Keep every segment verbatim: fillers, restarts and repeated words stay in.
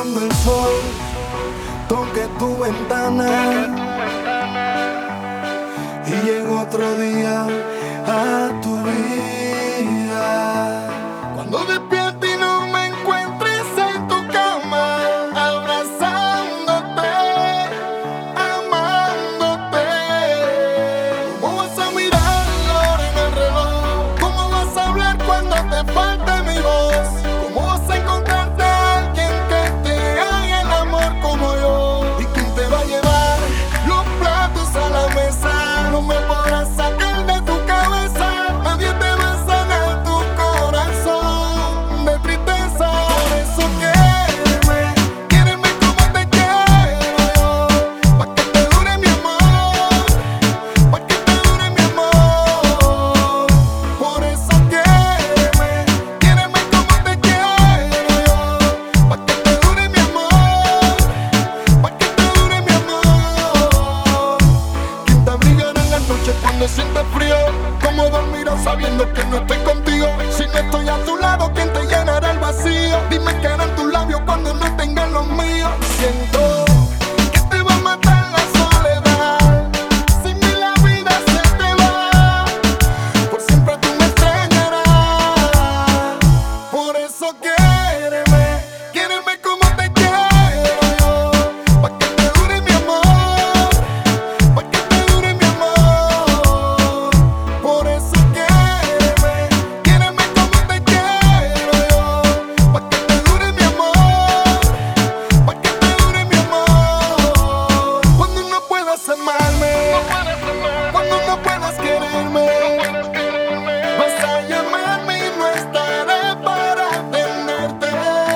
cuando el sol toque tu ventana y llegue otro día a tu vida. Cuando despierte y no me encuentres en tu cama, abrazándote, amándote. ¿Cómo vas a mirar la hora en el reloj? ¿Cómo vas a hablar cuando te falte mi voz? ¿Cómo vas a encontrarte a alguien que te haga el amor como yo? ¿Y quién te va a llevar los platos a la mesa? No me podrás sacar de tu cabeza. Nadie te va a sanar tu corazón de tristeza. Por eso quiéreme, quiéreme como te quiero yo, pa' que te dure mi amor, pa' que te dure mi amor. Por eso quiéreme, quiéreme como te quiero yo, pa' que te dure mi amor, pa' que te dure mi amor. ¿Quién te abrigará en la noche cuando sientas frío? ¿Cómo dormirás sabiendo que no estoy contigo? Si no estoy a tu lado, ¿quién te llenará el vacío? Dime qué harán tus labios cuando no tengan los míos. Siento que te va a matar la soledad. Sin mí la vida se te va. Por siempre tú me extrañarás. Por eso quiéreme, quiéreme como te quiero yo, pa' que te dure mi amor, pa' que te dure mi amor. Por eso quiéreme, quiéreme como te quiero yo, pa' que te dure mi amor, pa' que te dure mi amor. Cuando no puedas amarme, cuando no puedas quererme, vas a llamarme y no estaré para atenderte.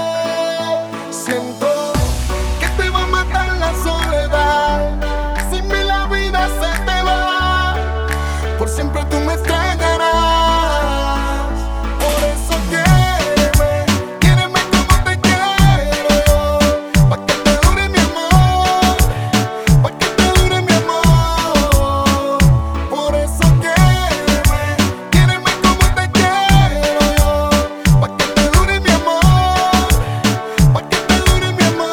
Siento que te va a matar la soledad. Sin mí la vida se te va. Por siempre tú me extrañarás. Por eso quiéreme, quiéreme como te quiero yo, pa' que te dure mi amor, pa' que te dure mi amor. Por eso quiéreme, quiéreme como te quiero yo, pa' que te dure mi amor, pa' que te dure mi amor.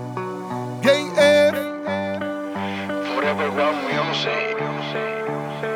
Gay F. Forever One Music.